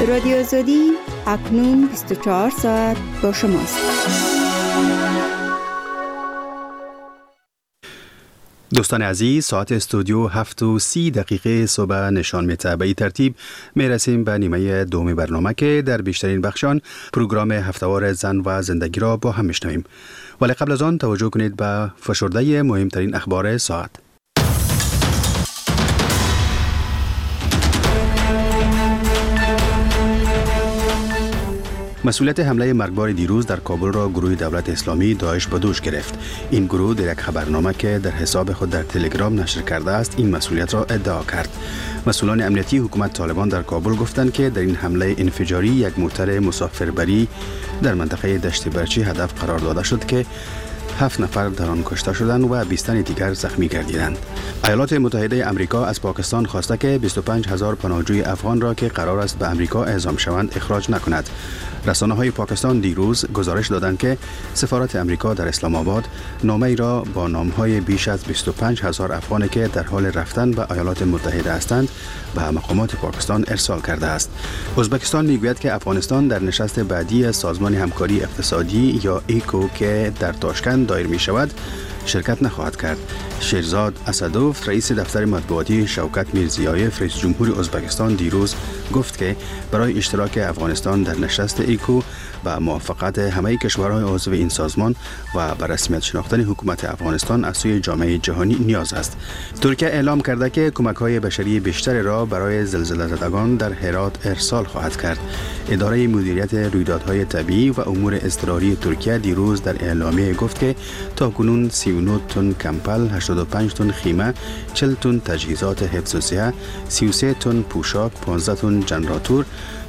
رادیو آزادی اکنون 24 ساعت با شماست. دوستان عزیز، ساعت استودیو 7:30 صبح نشان می‌دهد. به این ترتیب می‌رسیم به نیمه دوم برنامه که در بیشترین بخشان پروگرام هفته‌وار زن و زندگی را با هم می‌شنویم. ولی قبل از آن توجه کنید به فشرده مهمترین اخبار ساعت. مسئولیت حمله مرگبار دیروز در کابل را گروه دولت اسلامی داعش به دوش گرفت. این گروه در یک خبرنامه که در حساب خود در تلگرام نشر کرده است این مسئولیت را ادعا کرد. مسئولان امنیتی حکومت طالبان در کابل گفتند که در این حمله انفجاری یک موتر مسافربری در منطقه دشت برچی هدف قرار داده شد که 7 نفر در آن کشته شدند و 20 تن دیگر زخمی گردیدند. ایالات متحده آمریکا از پاکستان خواسته که 25,000 پناهجوی افغان را که قرار است به آمریکا اعزام شوند اخراج نکند. رسانه‌های پاکستان دیروز گزارش دادند که سفارت آمریکا در اسلام آباد نامه‌ای را با نام‌های بیش از 25,000 افغانی که در حال رفتن به ایالات متحده هستند به مقامات پاکستان ارسال کرده است. ازبکستان میگوید که افغانستان در نشست بعدی سازمان همکاری اقتصادی یا ایکو که در تاشکند دایر می شود شرکت نخواهد کرد. شیرزاد اسدوف رئیس دفتر مطبوعاتی شوکت میرزیایف رئیس جمهور ازبکستان دیروز گفت که برای اشتراک افغانستان در نشست ایکو با موافقت همه کشورهای عضو این سازمان و به رسمیت شناختن حکومت افغانستان از سوی جامعه جهانی نیاز است. ترکیه اعلام کرده که کمک‌های بشری بیشتر را برای زلزله زدگان در هرات ارسال خواهد کرد. اداره مدیریت رویدادهای طبیعی و امور اضطراری ترکیه دیروز در اعلامیه گفت که تاکنون 39 تن کمپل، 85 تن خیمه، 40 تن تجهیزات حفظ و صحه، 33 تن پوشاک، 15 تن ژنراتور،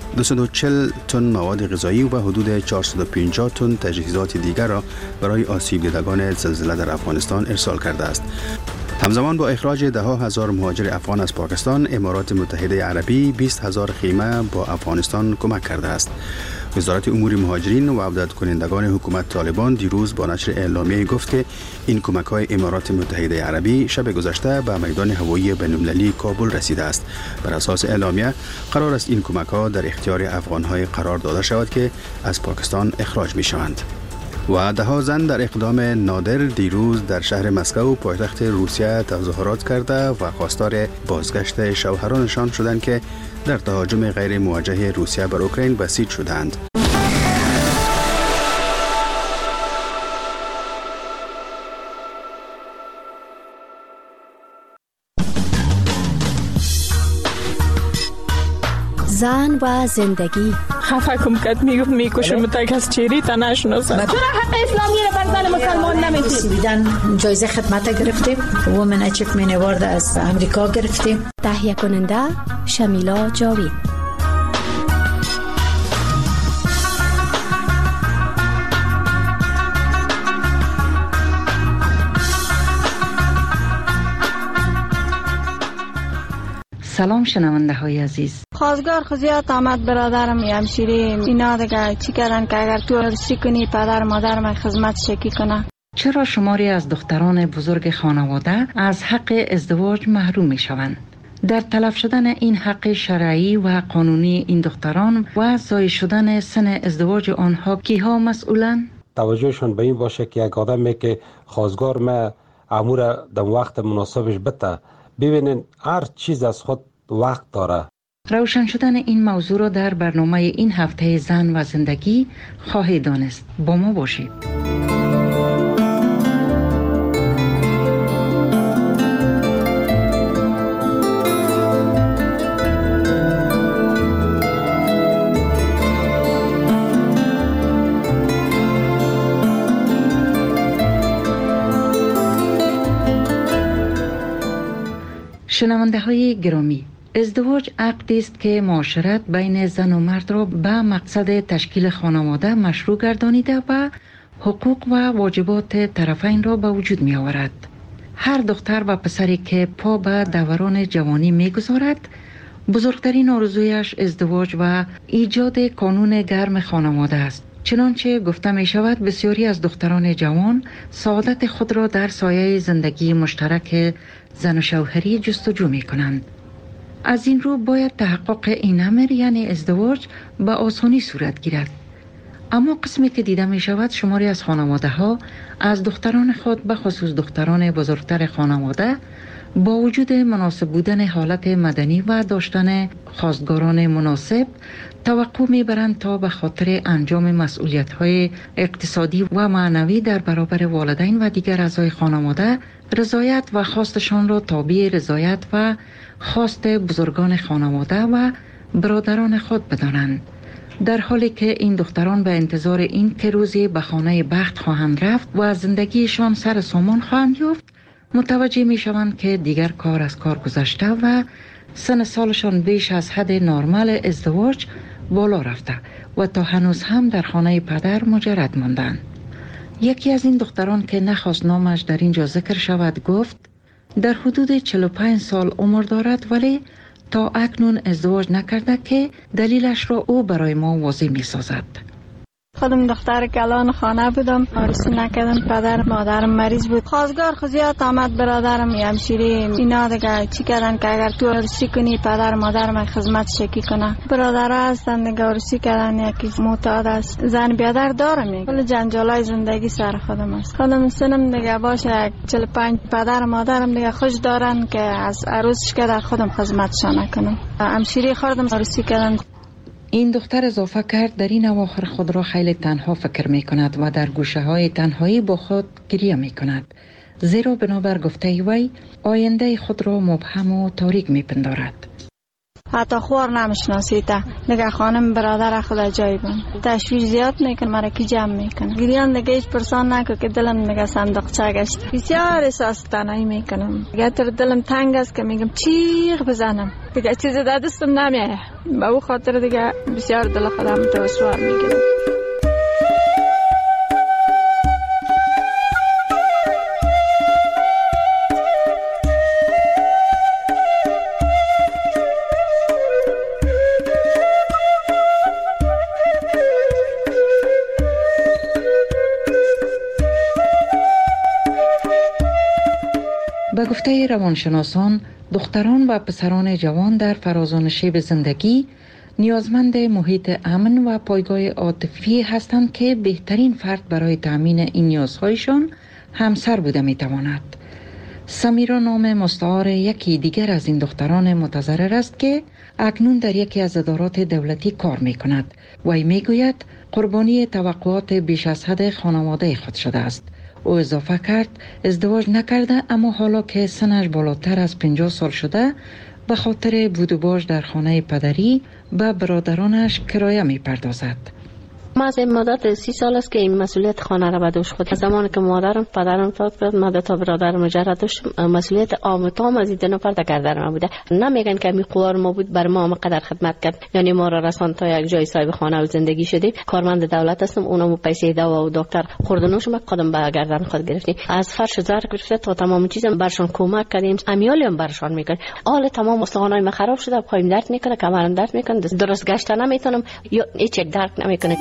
240 تن مواد غذایی و حدود 450 تن تجهیزات دیگر را برای آسیب دیدگان زلزله در افغانستان ارسال کرده است. همزمان با اخراج ده‌ها هزار مهاجر افغان از پاکستان، امارات متحده عربی 20,000 خیمه با افغانستان کمک کرده است. وزارت امور مهاجرین و عودت کنندگان حکومت طالبان دیروز با نشر اعلامیه گفت که این کمک‌های امارات متحده عربی شب گذشته به میدان هوایی بین‌المللی کابل رسیده است. بر اساس اعلامیه قرار است این کمک‌ها در اختیار افغان‌های قرار داده شود که از پاکستان اخراج می‌شوند. و ده‌ها زن در اقدام نادر دیروز در شهر مسکو پایتخت روسیه تظاهرات کرده و خواستار بازگشت شوهرانشان شدند که در تهاجم غیر موجه روسیه بر اوکراین بسیج شدند. زن و زندگی. خفه کم کت میکشم تا کس چیری تا نشناسم. چرا حق اسلامی رو بر زن مسلمان نمیدید؟ سویدن جایزه خدمت گرفتیم، وومن اچیومنت اوارد از امریکا گرفتیم. تهیه کننده شمیلا جاوید. سلام شنونده های عزیز. خواستگار خزیات آمد برادرم همشیره اینا دیگه چی کردن که اگر تو ارسی کنی پدر مادر من خدمت شکی کنه. چرا شماری از دختران بزرگ خانواده از حق ازدواج محروم می شوند؟ در تلف شدن این حق شرعی و قانونی این دختران و زایل شدن سن ازدواج آنها کیها مسئولن؟ توجهشون به این باشه که یک آدمی که خواستگار ما امور در وقت مناسبش بده، ببینین هر چیز از خود وقت داره. روشن شدن این موضوع را در برنامه این هفته زن و زندگی خواهید دانست. با ما باشید. شنونده های گرامی، ازدواج عقدی است که معاشرت بین زن و مرد را به مقصد تشکیل خانواده مشروع گردانیده و حقوق و واجبات طرفین را به وجود می آورد. هر دختر و پسری که پا به دوران جوانی می گذارد، بزرگترین آرزویش ازدواج و ایجاد کانون گرم خانواده است. چنانچه گفته می شود بسیاری از دختران جوان سعادت خود را در سایه زندگی مشترک زن و شوهری جستجو می کنند. از این رو باید تحقق این امر یعنی ازدواج به آسانی صورت گیرد. اما قسمی که دیده می شود شماری از خانواده ها از دختران خود به خصوص دختران بزرگتر خانواده با وجود مناسب بودن حالت مدنی و داشتن خواستگاران مناسب توقع می برند تا به خاطر انجام مسئولیت های اقتصادی و معنوی در برابر والدین و دیگر اعضای خانواده رضایت و خواستشان را تابع رضایت و خواست بزرگان خانواده و برادران خود بدانند، در حالی که این دختران به انتظار این که روزی به خانه بخت خواهند رفت و زندگیشان سر سامان خواهند یافت متوجه می شوند که دیگر کار از کار گذشته و سن سالشان بیش از حد نرمال ازدواج بالا رفته و تا هنوز هم در خانه پدر مجرد ماندند. یکی از این دختران که نخواست نامش در اینجا ذکر شود گفت در حدود 45 سال عمر دارد ولی تا اکنون ازدواج نکرده که دلیلش را او برای ما واضح می سازد. خودم دختر کلان خانه بودم، عروسی نکردم، پدر مادرم مریض بود. خواستگار خود زیاد آمد، برادرم همشیره اینا دیگه چی کردن که اگر تو عروسی کنی پدر مادرم خدمت شکی کنه. برادرها هستن دیگه عروسی کردن، یکی معتاد است، زن بیادر دارم. کل جنجالای زندگی سر خودم است. خودم سنم دیگه باشه 45 پدر مادرم دیگه خوش دارن که از عروسش که در خودم خدمتشان نکنم. همشیره خودم عروسی کردن. این دختر اضافه کرد در این اواخر خود را خیلی تنها فکر می کند و در گوشه های تنهایی با خود گریه می کند، زیرا بنابر گفته وی آینده خود را مبهم و تاریک می پندارد. حتی خوار نمیشناسیده نگه خانم برادر خدا جای بان تشویش زیاد میکن، مرا کی جمع میکنه گریان دیگه هیچ پرسان نکن که دلم نگه صندوقچه گشت. بسیار احساس تنهایی میکنم دیگه، تر دلم تنگ است که میگم چیغ بزنم دیگه چیز در دستم نمیایه. به او خاطر دیگه بسیار دل خودم توسوار میگیرم. به گفته روانشناسان، دختران و پسران جوان در فرازان شیب زندگی نیازمند محیط امن و پایگاه عاطفی هستند که بهترین فرد برای تامین این نیازهایشان همسر بوده میتواند. سمیرا نام مستعار یکی دیگر از این دختران متضرر است که اکنون در یکی از ادارات دولتی کار می کند و می گوید قربانی توقعات بیش از حد خانواده خود شده است. او اضافه کرد ازدواج نکرده اما حالا که سنش بالاتر از 50 سال شده به خاطر بود و باش در خانه پدری به برادرانش کرایه می پردازد. ما از این مدت 30 سال است که این مسئولیت خانه را به دوش خود. از زمانی که مادرم پدرم فوت کرد ما تا برادر مجرد داشتم، مسئولیت عام و تام از این دو نفر در ما بوده. نمیگن که میقوار ما بود بر ما قدر خدمت کرد، یعنی ما را رساند تا یک جای صاحب خانه و زندگی شدیم. کارمند دولت هستم، اونم پیسه دوا و دکتر خوردنوش ما قدم به گردن خود گرفتیم. از فرش زر گرفته تا تمام چیزم برشون کمک کردیم، امیالی هم برشون میکنه. حال تمام استخوانای ما خراب شده، پایم درد میکنه، کمرم درد میکنه، درست گشت نمیتونم یا هیچ درد نمیکنه.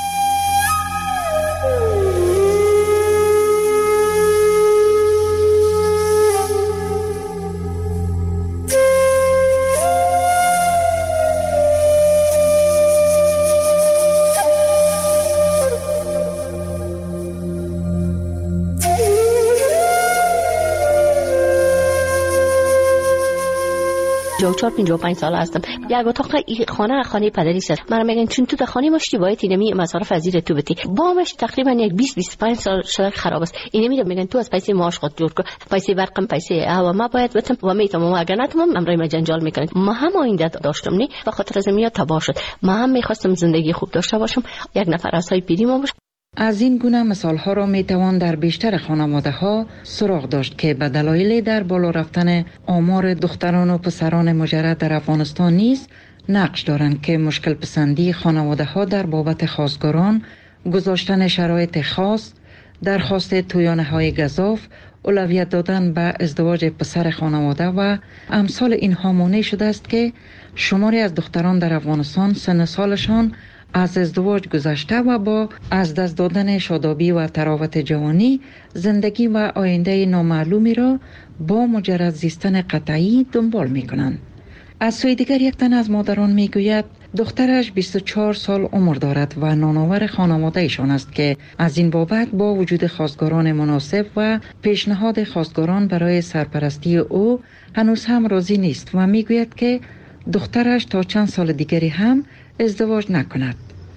چهار 55 سال هستم. یک اتاق خانه پدری است. من میگن چون تو در خانه مشتی باید اینمی مصارف از زیر تو بتی. بامش تقریبا یک 20-25 سال شده خراب است. اینمی میگن تو از پیسه معاش خود جور کن، پیسه برقم، پیسه هوا ما باید بتم و میتونم اگر نتونم امرای ما جنجال میکنن. ما هم آینده داشتم نی به خاطر از میاد تباه شد. ما هم میخواستم زندگی خوب داشته باشم، یک نفر از های پیری ما باشه. از این گونه مثال ها را می توان در بیشتر خانواده ها سراغ داشت که به دلایل در بالا رفتن آمار دختران و پسران مجرد در افغانستان نیز نقش دارند که مشکل پسندی خانواده ها در بابت خواستگاران، گذاشتن شرایط خاص، درخواست تویانه های گزاف، اولویت دادن به ازدواج پسر خانواده و امثال اینها مانع شده است که شماری از دختران در افغانستان سن سالشان از ازدواج گذشته و با از دست دادن شادابی و تراوت جوانی زندگی و آینده نامعلومی را با مجرد زیستن قطعی دنبال می کنند. از سوی دیگر یک تن از مادران میگوید دخترش 24 سال عمر دارد و نانآور خانواده ایشان است که از این بابت با وجود خواستگاران مناسب و پیشنهاد خواستگاران برای سرپرستی او هنوز هم راضی نیست و میگوید که دخترش تا چند سال دیگری هم ازدواج نکند.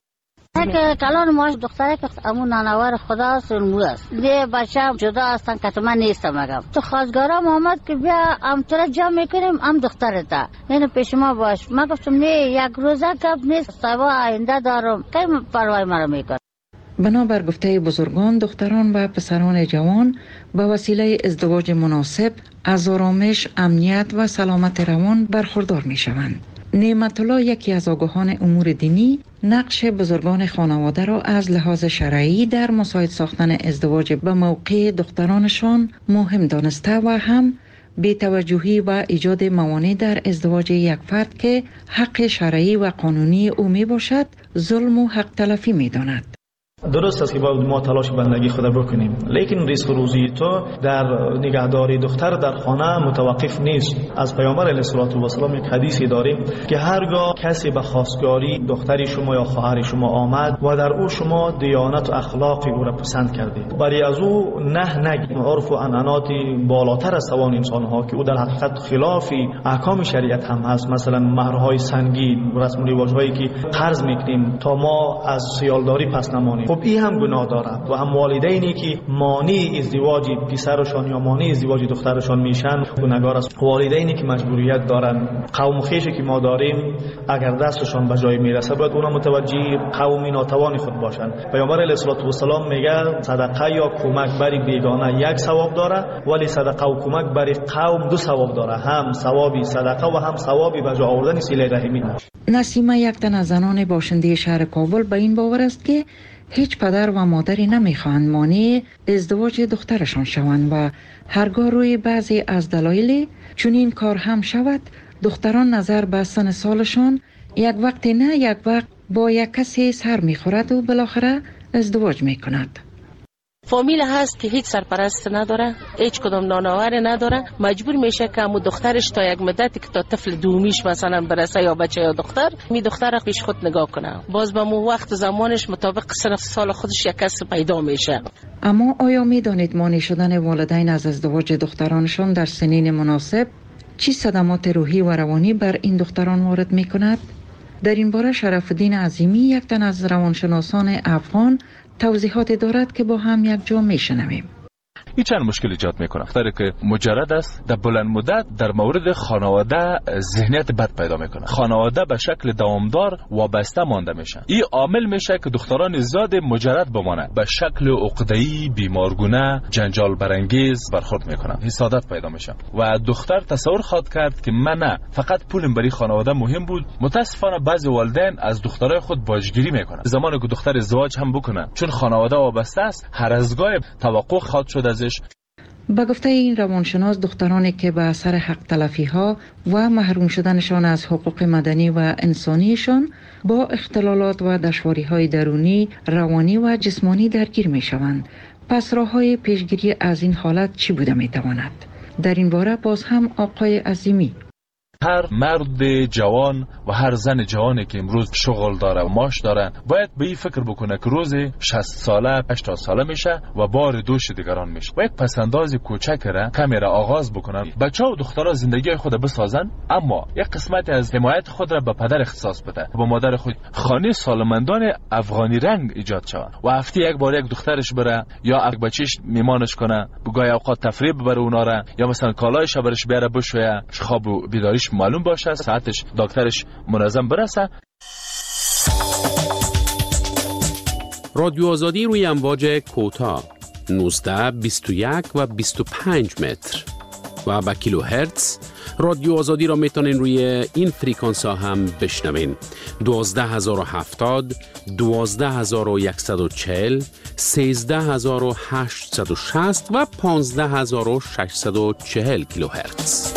که کلان ماش دختره که امون نانآور خدا سرمو است ده بچه جدا هستن که من نیستم اگم تو خواستگارم آمد که بیا ام تو جمع میکنیم ام دختره تا اینو پیش ما باش. من گفتم نه یک روزه کب نیست سبا آینده دارم که پروای مرا میکن. بنابر گفته بزرگان دختران و پسران جوان به وسیله ازدواج مناسب از آرامش، امنیت و سلامت روان برخوردار می شوند. نعمت الله یکی از آگاهان امور دینی نقش بزرگان خانواده را از لحاظ شرعی در مساعد ساختن ازدواج به موقع دخترانشان مهم دانسته و هم بی‌توجهی و ایجاد موانع در ازدواج یک فرد که حق شرعی و قانونی او می باشد ظلم و حق تلفی می داند. درست است که باید ما تلاش بندگی خود بکنیم، لیکن ریسک روزی تو در نگهداری دختر در خانه متوقف نیست. از پیامبر علیه السلام یک حدیثی داریم که هرگاه کسی به خواستگاری دختری شما یا خواهر شما آمد و در او شما دیانت و اخلاقی او را پسند کردید، برای از او نه نگید. عرف و عنعناتی بالاتر از توان انسان ها که او در حقیقت خلافی احکام شریعت هم هست. مثلا مهرهای سنگین، رسم و رواج‌هایی که قرض میکنیم تا ما از سیالداری پس نمانیم، خب این هم گناه دارد. و هم والدینی که مانع ازدواج پسرشان یا مانع ازدواج دخترشان میشن گناهگار است. والدینی که مجبوریت دارن، قوم خویشی که ما داریم، اگر دستشان به جای میرسه باید اونا متوجه قوم ناتوان خود باشن. پیامبر علیه السلام میگه صدقه یا کمک بر بیگانه یک ثواب داره، ولی صدقه و کمک بر قوم دو ثواب داره، هم ثوابی صدقه و هم ثوابی به جا آوردن صله رحمی. نسیمه یک تن از زنان باشنده شهر کابل به این باور است که هیچ پدر و مادری نمیخواهند مانع ازدواج دخترشان شوند و هرگاه روی بعضی از دلایل چون این کار هم شود دختران نظر به سن سالشان یک وقت نه یک وقت با یک کسی سر میخورد و بالاخره ازدواج میکند. فامیل هست که هیچ سرپرست نداره، هیچ کدام نانآور نداره، مجبور میشه که امو دخترش تا یک مدتی که تا طفل دومیش مثلا برسه یا بچه یا دختر می دختر پیش خود نگاه کنه، باز به مو وقت زمانش مطابق سن سال خودش یک کس پیدا میشه. اما آیا میدانید مانع شدن والدین از ازدواج دخترانشان در سنین مناسب چی صدمات روحی و روانی بر این دختران وارد میکند؟ در این باره شرف الدین عظیمی یک تن از روانشناسان افغان توضیحات دارد که با هم یک جا میشنویم. این چند مشکل ایجاد میکنه. دختری که مجرد است در بلند مدت در مورد خانواده ذهنیت بد پیدا میکنه، خانواده به شکل دوامدار وابسته مانده میشه. این عامل میشه که دختران زیاد مجرد بمانه، به شکل عقده‌ای، بیمارگونه، جنجال برانگیز برخورد میکنه، حسادت پیدا میشه و دختر تصور خواهد کرد که من نه فقط پولم برای خانواده مهم بود. متاسفانه بعضی والدین از دخترای خود باجگیری میکنن. زمانی که دختر ازدواج هم بکنه چون خانواده وابسته است، هر از گاه توقع خواهد شد ازش. با گفته این روانشناس دخترانی که به اثر حق تلفی ها و محروم شدنشان از حقوق مدنی و انسانیشان با اختلالات و دشواری های درونی، روانی و جسمانی درگیر می شوند. پس راه های پیشگیری از این حالت چی بوده می تواند؟ در این باره باز هم آقای عظیمی: هر مرد جوان و هر زن جوانی که امروز شغل داره و معاش داره باید به این فکر بکنه که روز 60 ساله 80 ساله میشه و بار دوش دیگران میشه و یک پسنداز کوچک را کمی را آغاز بکنن. بچه و دخترها زندگی خود بسازن، اما یک قسمت از حمایت خود را به پدر اختصاص بده، با مادر خود. خانه سالمندان افغانی رنگ ایجاد شود و هفته یک بار یک دخترش بره یا یک بچهش میمانش کنه، بگاه اوقات تفریح ببره اونا را، یا مثلا کالایش برش بیاره بشویه، خواب و بیداریش معلوم باشه، ساعتش دکترش منظم برسه. رادیو آزادی روی امواج کوتاه 19، 21 و 25 متر و با کیلو هرتز. رادیو آزادی را میتونین روی این فریکانس ها هم بشنوین: 12070، 12140، 13860 و 15640 کیلو هرتز.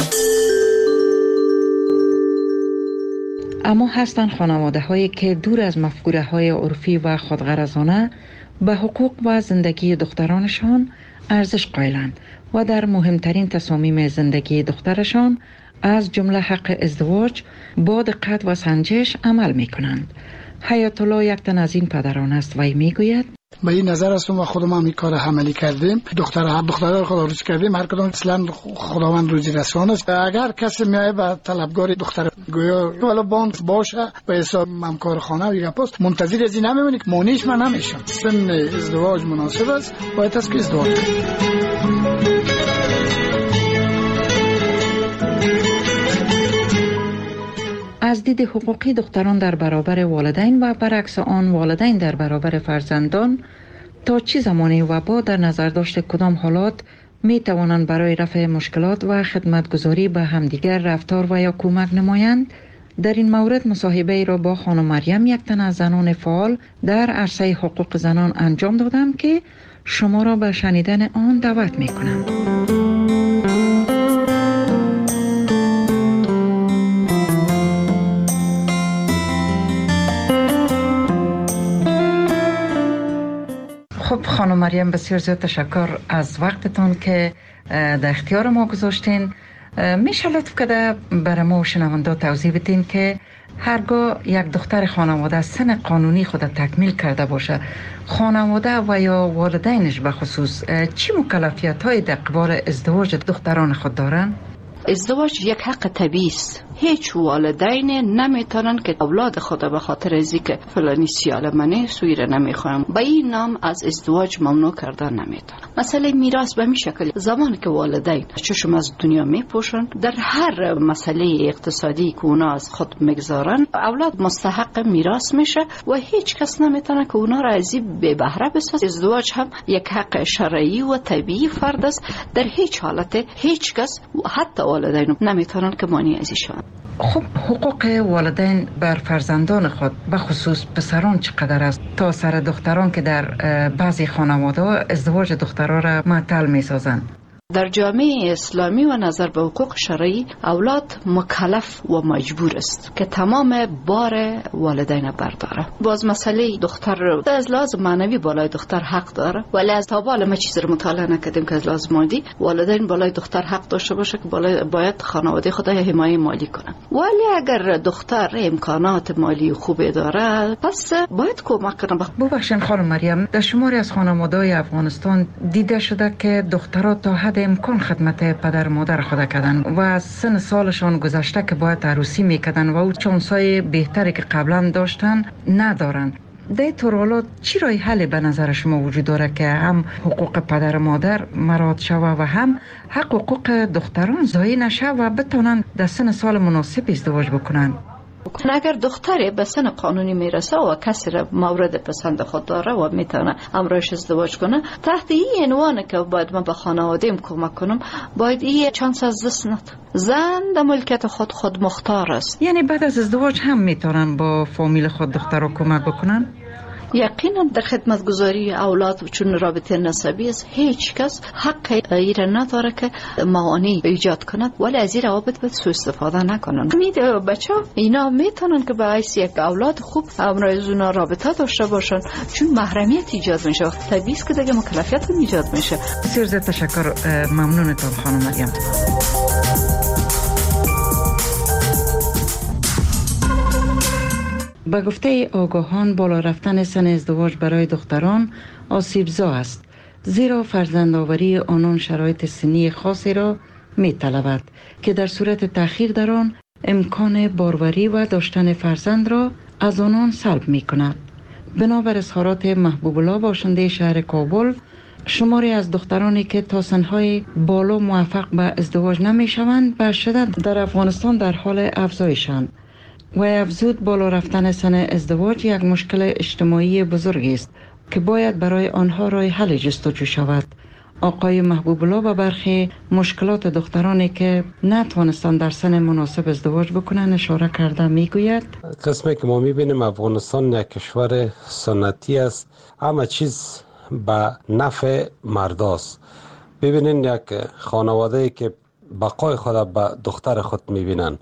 اما هستند خانواده هایی که دور از مفکوره های عرفی و خودغرضانه به حقوق و زندگی دخترانشان ارزش قائلند و در مهمترین تصامیم زندگی دخترشان از جمله حق ازدواج با دقت و سنجش عمل می کنند. حیات الله یک تن از این پدران است و می گوید به این نظر هستم و خودم هم این کار عملی کردیم. دخترها خدا روزی کردیم. هر کدام اصلا خداوند روزی رسان است. اگر کسی میایه به طلبگار دختر گویا ولی باند باشه به حساب همکار خانه و گپاست منتظر از این نمیمونی که مانیش من نمیشم. سن ازدواج مناسب است باید است که ازدواج از دید حقوقی دختران در برابر والدین و برعکس آن والدین در برابر فرزندان تا چه زمانی و با در نظر داشت کدام حالات می توانند برای رفع مشکلات و خدمتگزاری به همدیگر رفتار و یا کمک نمایند؟ در این مورد مصاحبه ای را با خانم مریم یک تن از زنان فعال در عرصه حقوق زنان انجام دادم که شما را به شنیدن آن دعوت می کنم. خب خانم مریم بسیار زیاد تشکر از وقتتون که در اختیار ما گذاشتین. میشه لطف کرده برای ما شنونده توضیح بدین که هرگاه یک دختر خانواده سن قانونی خود تکمیل کرده باشه خانواده و یا والدینش به خصوص چی مکلفیت های در قبال ازدواج دختران خود دارن؟ ازدواج یک حق طبیعی است. هیچ والدین نمیتونن که اولاد خود به خاطر از اینکه فلانی سیاله منه سویره نمیخوام به این نام از ازدواج ممنوع کردن نمیتونن. مسئله میراث به می شکل زمانی که والدین چشم از دنیا میپوشن در هر مسئله اقتصادی که اونا از خود میگذارن اولاد مستحق میراث میشه و هیچ کس نمیتونه که اونا را از این بی بهره بسازه. ازدواج هم یک حق شرعی و طبیعی فرد است. در هیچ حالت هیچ کس حتی والدین نمیتونن که مانع از ایشان. خب حقوق والدین بر فرزندان خود به خصوص پسران چقدر است تا سر دختران که در بعضی خانواده ازدواج دخترها را معطل می سازند؟ در جامعه اسلامی و نظر به حقوق شرعی اولاد مکلف و مجبور است که تمام بار والدین برداره. باز مسئله دختر از لحاظ معنوی بالای دختر حق داره ولی از تا بالا ما چیز رو مطالعه نکردیم که از لحاظ مادی والدین بالای دختر حق داشته باشه که باید خانواده خود حمایت مالی کنه. ولی اگر دختر امکانات مالی خوبی داره پس باید کمک کنه. ببخشید خانم مریم در شماری از خانواده‌های افغانستان دیده شده که دخترها تا حد امکان خدمت پدر مادر خود کردن و از سن سالشان گذشته که باید عروسی میکردن و او چانسای بهتری که قبلا داشتن ندارن. در طور حالات چی رای حل به نظر شما وجود داره که هم حقوق پدر مادر مراعات شوه و هم حقوق دختران ضایع نشه و بتونن در سن سال مناسب ازدواج بکنن؟ اگر دختری به سن قانونی میرسه و کسی را مورد پسند خود داره و میتونه امرایش ازدواج کنه تحت این عنوان که باید من به خانواده‌ام کمک کنم باید این چانس از دست ندم. زن در ملکیت خود مختار است. یعنی بعد از ازدواج هم میتونن با فامیل خود دختر رو کمک بکنن؟ یقینا در خدمتگزاری اولاد چون رابطه نسبی است هیچ کس حق ایره نداره که موانع ایجاد کند ولی از این روابط باید سوء استفاده نکنن. بچه اینا میتونن که باعث یک اولاد خوب همراه اونا رابطه داشته باشن چون محرمیت ایجاد میشه. طبیعی است که دیگه مکلفیت هم ایجاد میشه. بسیار زیاد تشکر. ممنونتون خانم مریم. به گفته آگاهان بالا رفتن سن ازدواج برای دختران آسیبزا است زیرا فرزندآوری آنان شرایط سنی خاصی را می طلبد که در صورت تأخیر در آن امکان باروری و داشتن فرزند را از آنان سلب می کند. بنابر اظهارات محبوب الله باشنده شهر کابل شماری از دخترانی که تا سنهای بالا موفق به ازدواج نمی شوند به شدت در افغانستان در حال افزایشند و افزود بالا رفتن سن ازدواج یک مشکل اجتماعی بزرگ است که باید برای آنها راه حل جستجو شود. آقای محبوب الله به برخی مشکلات دخترانی که نتوانستند در سن مناسب ازدواج بکنن اشاره کرده میگوید قسمی که ما میبینیم افغانستان یک کشور سنتی است، همه چیز به نفع مرداست. ببینین یک خانواده که بقای خود به دختر خود میبینن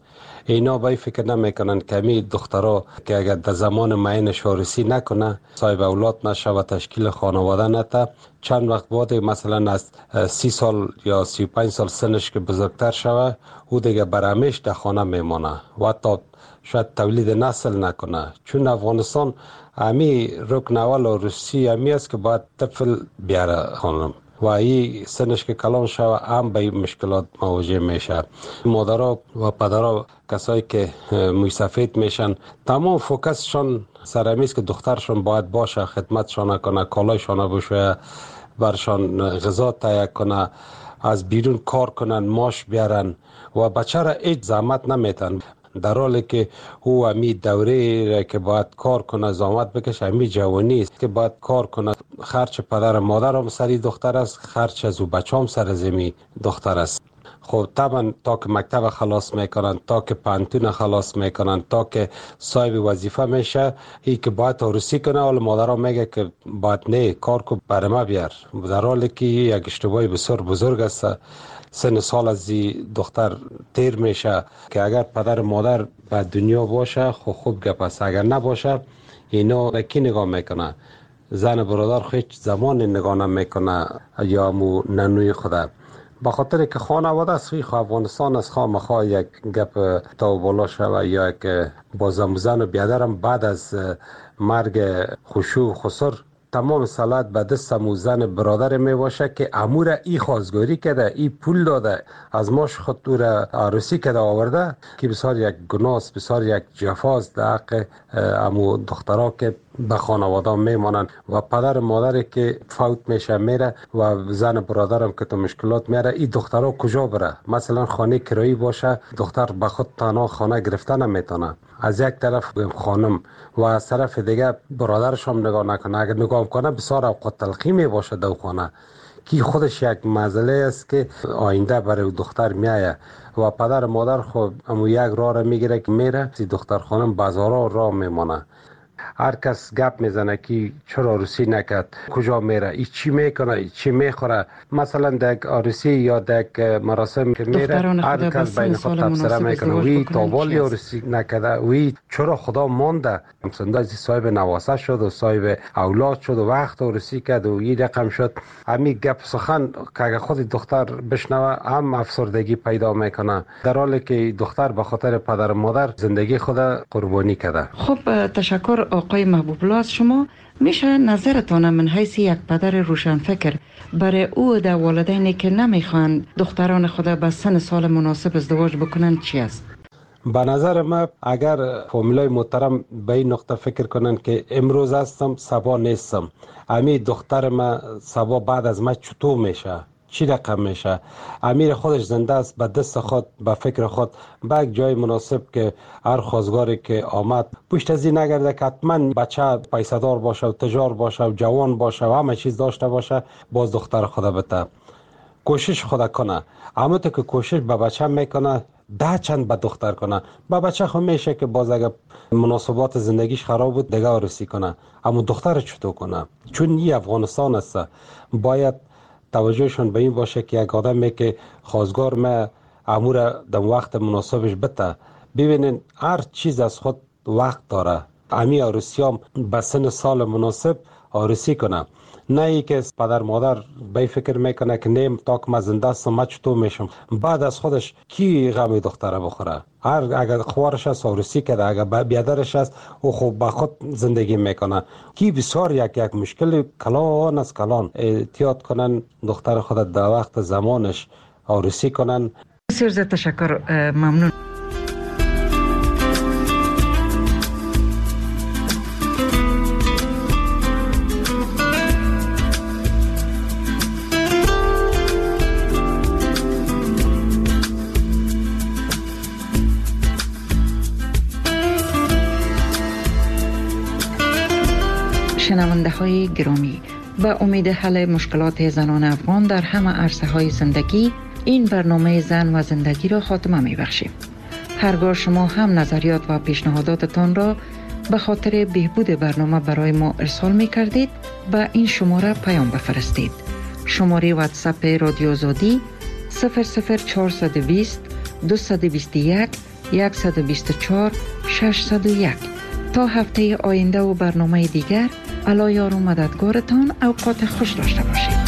اینا به فکر نمیکنن که می دخترها که اگر در زمان معینش عروسی نکنه، صاحب اولاد نشه و تشکیل خانواده نده، چند وقت بعد مثلا از 30 سال یا 35 سال سنش که بزرگتر شوه، او دیگه برهمیش در خانه میمانه و حتی شاید تولید نسل نکنه. چون افغانستان امی رکن اول عروسی امی است که باید طفل بیاره خانم و این سنش که کلان شوه هم به این مشکلات مواجه میشه. مادرها و پدرها کسایی که موی سفید میشن تمام فوکسشان سر امیست که دخترشان باید باشه، خدمتشان کنه، کالایشان بشه، برشان غذا تهیه کنه، از بیرون کار کنن، ماش بیارن و بچه را هیچ زحمت نمیتن، در حالی که او امی دوره که باید کار کنه، زحمت بکشه، امی جوانی است که باید کار کنه. خرچ پدر مادر هم سری دختر است، خرچ از او بچه هم سر زمی دختر است. خب طبعا تا که مکتب خلاص میکنن، تا که پانتون خلاص میکنن، تا که صاحب وظیفه میشه، ای که باید عروسی کنه، حالا مادرها میگه که باید نه کار کو برای ما بیار، در حالی که یک اشتباهی بسیار بزرگ است. سن سال از دختر تیر میشه که اگر پدر مادر به دنیا باشه خوب گپ است، اگر نباشه اینا به کی نگاه میکنه؟ زن برادر هیچ زمان نگاه نمیکنه یا مو ننوی خوده، به خاطر که خانواده است. افغانستان از خامخا یک گپ تا بالا شوه یا که با زن و بیادرم بعد از مرگ خشوع خسر تمام صلاحیت به دست زن برادر می باشه که امور ای خواستگاری کرده، ای پول داده، از ماش خود دور عروسی کرده آورده، که بسیار یک گناه، بسیار یک جفاست در حق امو دخترها که به خانواده میمانند و پدر مادری که فوت میشه میره و زن برادرم که تو مشکلات میره، این دخترها کجا بره؟ مثلا خانه کرایی باشه، دختر به خود تنها خانه گرفته نمیتونه، از یک طرف خانم و از طرف دیگه برادرش هم نگاه نکنه. اگر نگاه کنه بسیار اوقات تلخی می باشه دو خانه، که خودش یک مسئله است که آینده برای دختر میایه و پدر مادر خب امو یک راه را میگیره که میره، دختر خانم بازارا راه میمانه. هر کس گپ میزنه که چرا عروسی نکرد، کجا میره، ای چی میکنه، ای چی میخوره. مثلا در عروسی یا در مراسم که میره هر کس بین خود تبصره میکنه وی تاوالی عروسی نکرده، وی چرا خدا مانده، مثلا صاحب نواسه شد و صاحب اولاد شد و وقت عروسی کرد و این رقم شد. همین گپ سخن که اگر خود دختر بشنوه هم افسردگی پیدا میکنه، در حالی که دختر به خاطر پدر و مادر زندگی خود قربانی کرده. خب تشکر آقای محبوب الله. از شما میشه نظرتان من حیث یک پدر روشنفکر برای او در والدینی که نمیخوان دختران خود به سن سال مناسب ازدواج بکنن چی است؟ به نظر من اگر فامیلای محترم به این نقطه فکر کنن که امروز هستم سبا نیستم، امی دختر من سبا بعد از من چطور میشه، چی رقم میشه، امیر خودش زنده است، به دست خود به فکر خود به یک جای مناسب که هر خواستگاری که آمد پشت از این نگرده که حتما بچه پیسه‌دار باشه و تجار باشه و جوان باشه و همه چیز داشته باشه، باز دختر خدا بده کوشش خدا کنه. اما تو که کوشش به بچه میکنه ده چند به دختر کنه، به بچه خود میشه که باز اگر مناسبات زندگیش خراب بود دیگه عروسی کنه، اما دختر چطور کنه؟ چون این افغانستان است، باید توجهشون به این باشه که یک آدمی که خواستگار ما امور در وقت مناسبش بده. ببینین هر چیز از خود وقت داره، امی عروسی هم به سن سال مناسب عروسی کنه، نه ای که پدر مادر به فکر میکنه که نیم تا که من زنده هستم من چطور میشم، بعد از خودش کی غم دختره بخوره؟ هر اگر خوارش است عروسی کرده، اگر بیادرش است او خوب با خود زندگی میکنه، کی بسیار یک مشکل کلان از کلان. احتیاط کنن دختر خود در وقت زمانش عروسی کنن. بسیار زیاد تشکر، ممنون. شنونده های گرامی، به امید حل مشکلات زنان افغان در همه عرصه های زندگی، این برنامه زن و زندگی را خاتمه می بخشیم. هرگاه شما هم نظریات و پیشنهاداتتان را به خاطر بهبود برنامه برای ما ارسال می کردید، به این شماره پیام بفرستید. شماره واتساپ رادیو آزادی 00420 221 124 601. تا هفته آینده و برنامه دیگر، الله یار و مددگارتان. اوقات خوش داشته باشید.